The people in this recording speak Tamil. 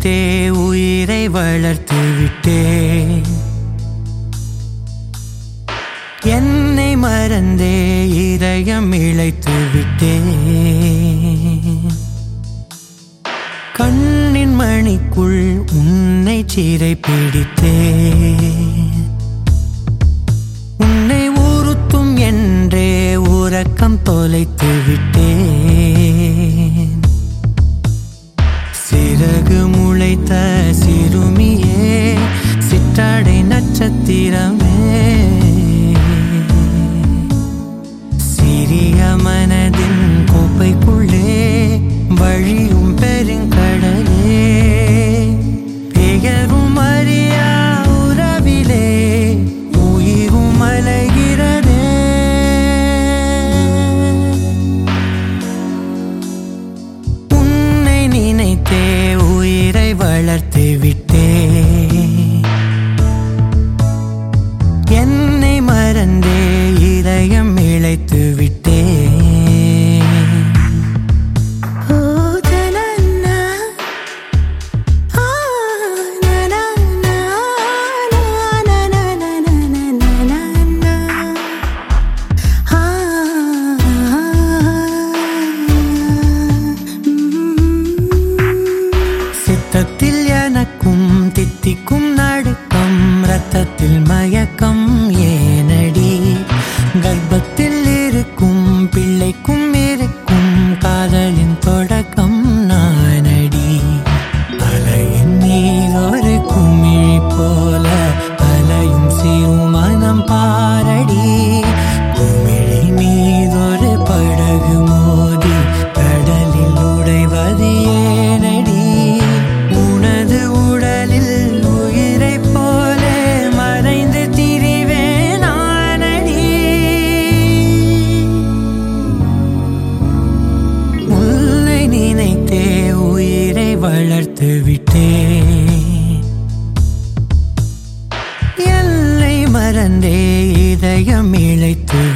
நினைத்தே உயிரை வளர்த்து விட்டேன். என்னை மறந்தே இதயம் இழைத்து விட்டேன். கண்ணின் மணிக்குள் உன்னை சிறை பிடித்தேன். உன்னை உறுத்தும் என்றே உறக்கம் தொலைத்து விட்டேன். சிறகு முளைத்த சிறுமியே, சிற்றாடை நட்சத்திரமே, சிறிய மனதின் கோப்பைக்குள்ளே வழியும் பெருங்கடலே, பெயரும் அறியா உறவிலே உயிரும் அலைகிறதே. உன்னை நினைத்தே உயிரை வளர்த்து விட்டேன். என்னை மறந்தே இதயம் இழைத்து விட்டேன். சித்தத்தில் எனக்கும் தித்திக்கும் நடுக்கம், ரத்தத்தில் மயக்கம் ஏனடி? கர்ப்பத்தில் இருக்கும் பிள்ளைக்கும் இருக்கும் காதலின் தொடக்கம் நானடி. அலையின் நீரொரு குமிழி போல அலையும் சிறு மனம் பாரடி. குமிழி மீதொரு படகு மோதி கடலில் உடைவது ஏனடி? உனது உடலில் உயிரை போல மறைந்து திரிவேன் நானடி. உன்னை நினைத்தே உயிரை வளர்த்து விட்டேன். எல்லை மறந்தே இதயம் இழைத்து